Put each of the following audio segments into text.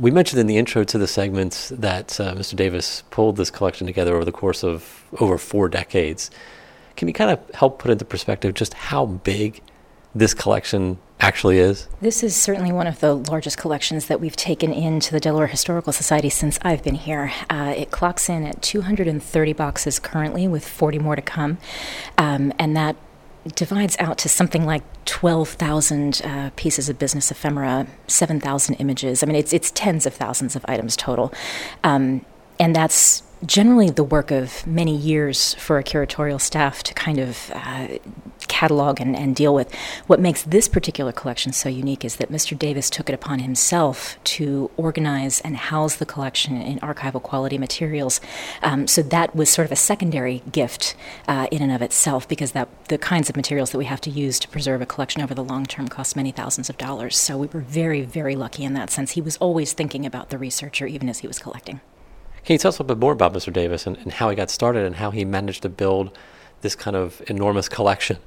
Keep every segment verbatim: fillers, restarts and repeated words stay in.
we mentioned in the intro to the segments that uh, Mister Davis pulled this collection together over the course of over four decades. Can you kind of help put into perspective just how big this collection actually is? This is certainly one of the largest collections that we've taken into the Delaware Historical Society since I've been here. Uh, it clocks in at two hundred thirty boxes currently, with forty more to come, um, and that divides out to something like twelve thousand uh, pieces of business ephemera, seven thousand images. I mean, it's it's tens of thousands of items total, um, and that's generally the work of many years for a curatorial staff to kind of uh, catalog and, and deal with. What makes this particular collection so unique is that Mister Davis took it upon himself to organize and house the collection in archival quality materials. Um, so that was sort of a secondary gift uh, in and of itself, because that the kinds of materials that we have to use to preserve a collection over the long term cost many thousands of dollars. So we were very, very lucky in that sense. He was always thinking about the researcher even as he was collecting. Can you tell us a bit more about Mister Davis and, and how he got started and how he managed to build this kind of enormous collection?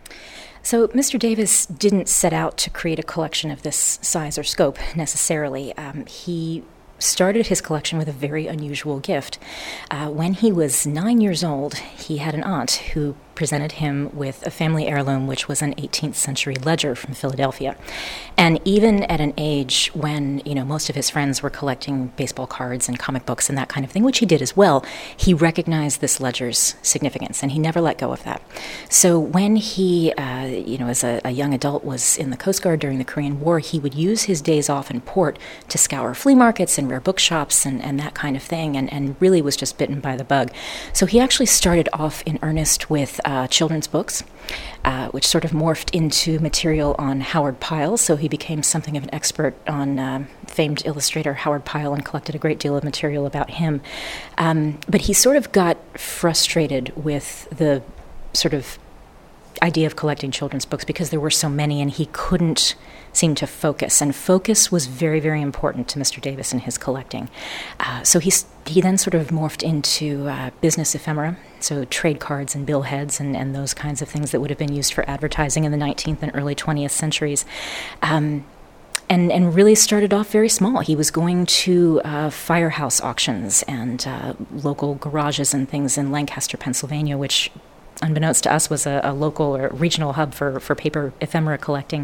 So Mister Davis didn't set out to create a collection of this size or scope necessarily. Um, he started his collection with a very unusual gift. Uh, when he was nine years old, he had an aunt who presented him with a family heirloom, which was an eighteenth century ledger from Philadelphia. And even at an age when, you know, most of his friends were collecting baseball cards and comic books and that kind of thing, which he did as well, he recognized this ledger's significance, and he never let go of that. So when he, uh, you know, as a, a young adult was in the Coast Guard during the Korean War, he would use his days off in port to scour flea markets and rare bookshops and, and that kind of thing, and, and really was just bitten by the bug. So he actually started off in earnest with Uh, children's books, uh, which sort of morphed into material on Howard Pyle. So he became something of an expert on uh, famed illustrator Howard Pyle and collected a great deal of material about him. Um, but he sort of got frustrated with the sort of idea of collecting children's books because there were so many and he couldn't seem to focus. And focus was very, very important to Mister Davis in his collecting. Uh, so he, he then sort of morphed into uh, business ephemera, so trade cards and billheads and, and those kinds of things that would have been used for advertising in the nineteenth and early twentieth centuries. Um, And, and really started off very small. He was going to uh, firehouse auctions and uh, local garages and things in Lancaster, Pennsylvania, which, unbeknownst to us, was a, a local or regional hub for, for paper ephemera collecting.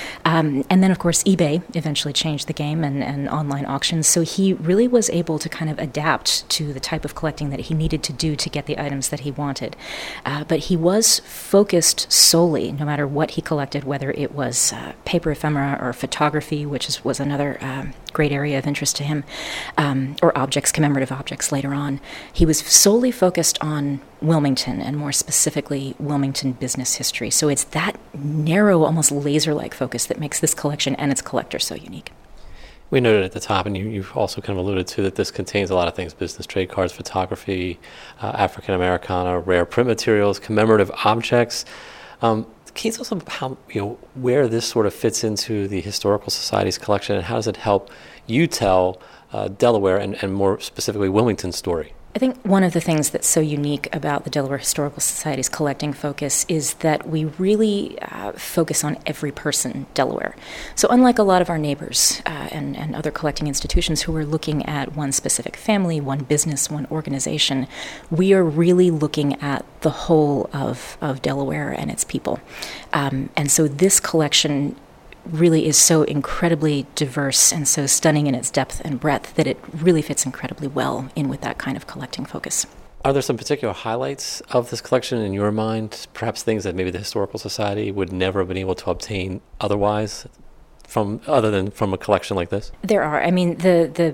Um, and then, of course, eBay eventually changed the game and, and online auctions. So he really was able to kind of adapt to the type of collecting that he needed to do to get the items that he wanted. Uh, but he was focused solely, no matter what he collected, whether it was uh, paper ephemera or photography, which is, was another um, great area of interest to him, um, or objects, commemorative objects later on. He was solely focused on Wilmington, and more specifically, Wilmington business history. So it's that narrow, almost laser-like focus that makes this collection and its collector so unique. We noted at the top, and you, you've also kind of alluded to, that this contains a lot of things: business trade cards, photography, uh, African Americana, rare print materials, commemorative objects. Um, can you tell us about how, you know, where this sort of fits into the Historical Society's collection, and how does it help you tell uh, Delaware and, and more specifically Wilmington's story? I think one of the things that's so unique about the Delaware Historical Society's collecting focus is that we really uh, focus on every person Delaware. So unlike a lot of our neighbors uh, and, and other collecting institutions who are looking at one specific family, one business, one organization, we are really looking at the whole of, of Delaware and its people. Um, and so this collection really is so incredibly diverse and so stunning in its depth and breadth that it really fits incredibly well in with that kind of collecting focus. Are there some particular highlights of this collection in your mind, perhaps things that maybe the Historical Society would never have been able to obtain otherwise, from other than from a collection like this? There are. I mean, the, the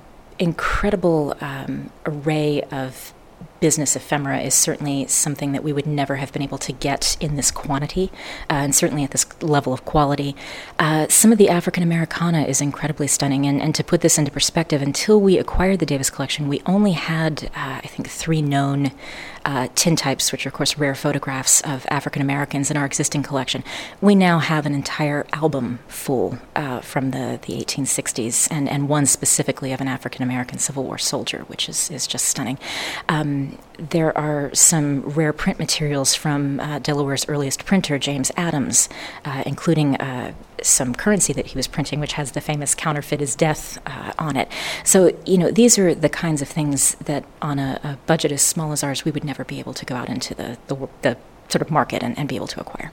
incredible um, array of business ephemera is certainly something that we would never have been able to get in this quantity, uh, and certainly at this level of quality. Uh, some of the African Americana is incredibly stunning, and, and to put this into perspective, until we acquired the Davis collection, we only had, uh, I think, three known uh, tintypes, which are, of course, rare photographs of African Americans in our existing collection. We now have an entire album full uh, from the, the eighteen sixties, and, and one specifically of an African American Civil War soldier, which is, is just stunning. Um, um, there are some rare print materials from uh, Delaware's earliest printer, James Adams, uh, including uh, some currency that he was printing, which has the famous "Counterfeit is Death" uh, on it. So, you know, these are the kinds of things that on a, a budget as small as ours, we would never be able to go out into the, the, the sort of market and, and be able to acquire.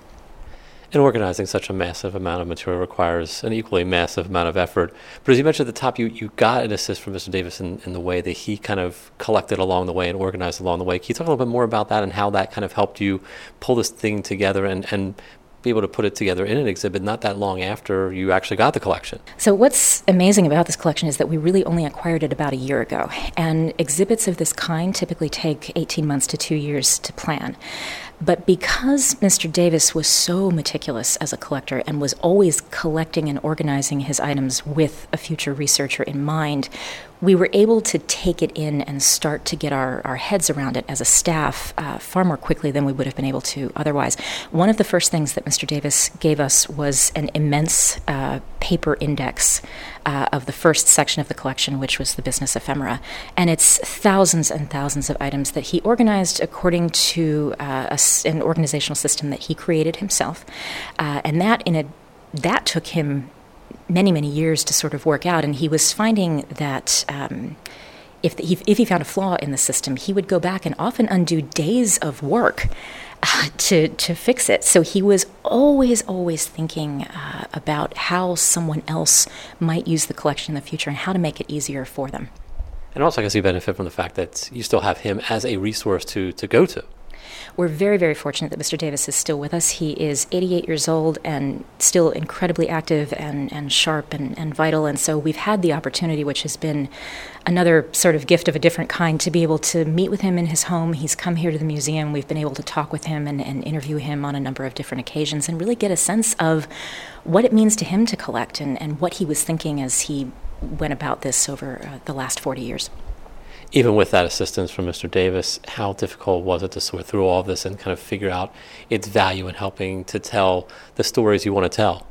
And organizing such a massive amount of material requires an equally massive amount of effort. But as you mentioned at the top, you, you got an assist from Mister Davis in, in the way that he kind of collected along the way and organized along the way. Can you talk a little bit more about that and how that kind of helped you pull this thing together and, and be able to put it together in an exhibit not that long after you actually got the collection? So what's amazing about this collection is that we really only acquired it about a year ago. And exhibits of this kind typically take eighteen months to two years to plan. But because Mister Davis was so meticulous as a collector and was always collecting and organizing his items with a future researcher in mind, we were able to take it in and start to get our, our heads around it as a staff uh, far more quickly than we would have been able to otherwise. One of the first things that Mister Davis gave us was an immense uh, paper index uh, of the first section of the collection, which was the business ephemera. And it's thousands and thousands of items that he organized according to uh, a, an organizational system that he created himself. Uh, and that in a that took him many, many years to sort of work out, and he was finding that um, if, the, he, if he found a flaw in the system, he would go back and often undo days of work uh, to, to fix it. So he was always, always thinking uh, about how someone else might use the collection in the future and how to make it easier for them. And also I guess you benefit from the fact that you still have him as a resource to, to go to. We're very, very fortunate that Mister Davis is still with us. He is eighty-eight years old and still incredibly active and, and sharp and, and vital. And so we've had the opportunity, which has been another sort of gift of a different kind, to be able to meet with him in his home. He's come here to the museum. We've been able to talk with him and, and interview him on a number of different occasions and really get a sense of what it means to him to collect and, and what he was thinking as he went about this over uh, the last forty years. Even with that assistance from Mister Davis, how difficult was it to sort through all of this and kind of figure out its value in helping to tell the stories you want to tell?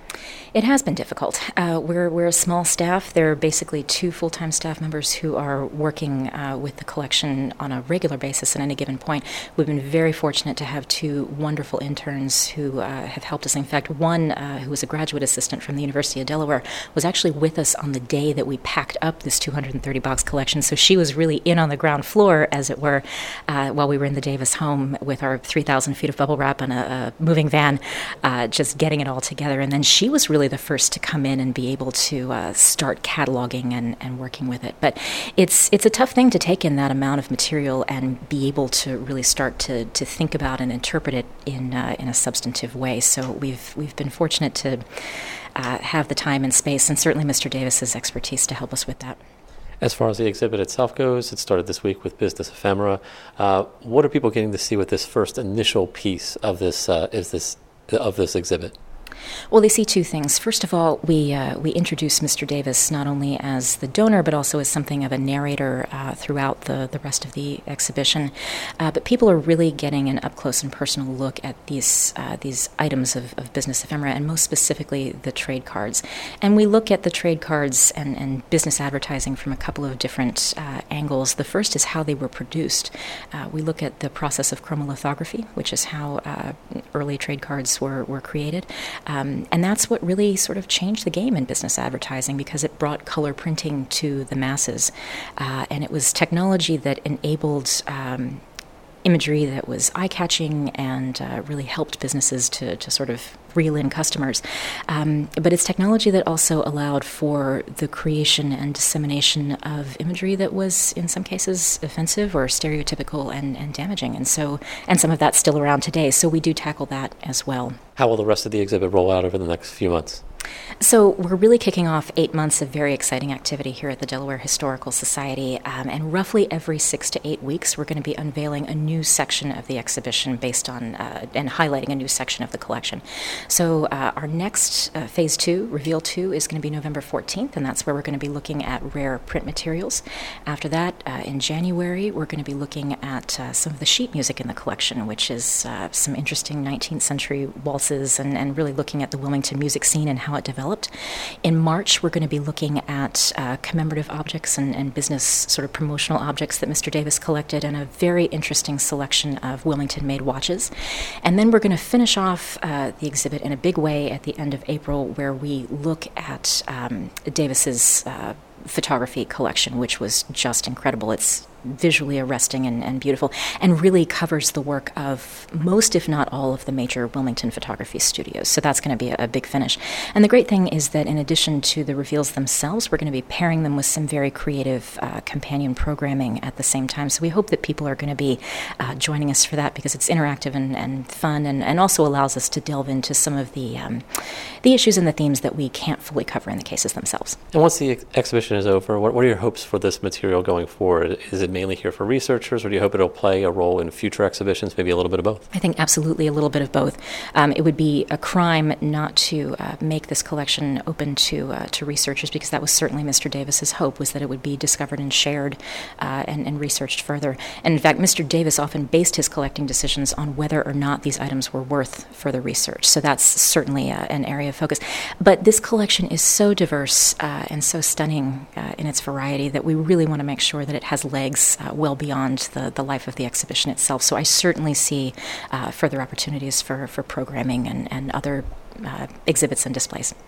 It has been difficult. Uh, we're we're a small staff. There are basically two full-time staff members who are working uh, with the collection on a regular basis at any given point. We've been very fortunate to have two wonderful interns who uh, have helped us. In fact, one uh, who was a graduate assistant from the University of Delaware was actually with us on the day that we packed up this two hundred thirty box collection. So she was really in on the ground floor, as it were, uh, while we were in the Davis home with our three thousand feet of bubble wrap and a, a moving van, uh, just getting it all together. And then she was really the first to come in and be able to uh, start cataloging and, and working with it. But it's it's a tough thing to take in that amount of material and be able to really start to, to think about and interpret it in uh, in a substantive way. So we've we've been fortunate to uh, have the time and space, and certainly Mister Davis's expertise to help us with that. As far as the exhibit itself goes, it started this week with Business Ephemera. Uh, what are people getting to see with this first initial piece of this uh, is this of this exhibit? Well, they see two things. First of all, we uh, we introduce Mister Davis not only as the donor, but also as something of a narrator uh, throughout the, the rest of the exhibition. Uh, but people are really getting an up-close and personal look at these uh, these items of, of business ephemera, and most specifically the trade cards. And we look at the trade cards and, and business advertising from a couple of different uh, angles. The first is how they were produced. Uh, we look at the process of chromolithography, which is how uh, early trade cards were, were created. Um, and that's what really sort of changed the game in business advertising, because it brought color printing to the masses. Uh, and it was technology that enabled um, imagery that was eye-catching and uh, really helped businesses to, to sort of reel in customers. Um, but it's technology that also allowed for the creation and dissemination of imagery that was, in some cases, offensive or stereotypical and, and damaging. And so, and some of that's still around today. So we do tackle that as well. How will the rest of the exhibit roll out over the next few months? So we're really kicking off eight months of very exciting activity here at the Delaware Historical Society, um, and roughly every six to eight weeks we're going to be unveiling a new section of the exhibition based on uh, and highlighting a new section of the collection. So uh, our next uh, phase two, Reveal two, is going to be November fourteenth, and that's where we're going to be looking at rare print materials. After that, uh, in January, we're going to be looking at uh, some of the sheet music in the collection, which is uh, some interesting nineteenth century waltzes, and, and really looking at the Wilmington music scene and how how it developed. In March, we're going to be looking at uh, commemorative objects and, and business sort of promotional objects that Mister Davis collected, and a very interesting selection of Wilmington-made watches. And then we're going to finish off uh, the exhibit in a big way at the end of April, where we look at um, Davis's uh, photography collection, which was just incredible. It's visually arresting and, and beautiful, and really covers the work of most, if not all, of the major Wilmington photography studios. So that's going to be a, a big finish. And the great thing is that in addition to the reveals themselves, we're going to be pairing them with some very creative uh, companion programming at the same time. So we hope that people are going to be uh, joining us for that, because it's interactive and, and fun, and, and also allows us to delve into some of the um, the issues and the themes that we can't fully cover in the cases themselves. And once the ex- exhibition is over, what, what are your hopes for this material going forward? Is it mainly here for researchers, or do you hope it'll play a role in future exhibitions, maybe a little bit of both? I think absolutely a little bit of both. Um, it would be a crime not to uh, make this collection open to uh, to researchers, because that was certainly Mister Davis's hope, was that it would be discovered and shared uh, and, and researched further. And in fact, Mister Davis often based his collecting decisions on whether or not these items were worth further research. So that's certainly uh, an area of focus. But this collection is so diverse uh, and so stunning uh, in its variety that we really want to make sure that it has legs uh, well beyond the, the life of the exhibition itself. So I certainly see uh, further opportunities for, for programming and, and other uh, exhibits and displays.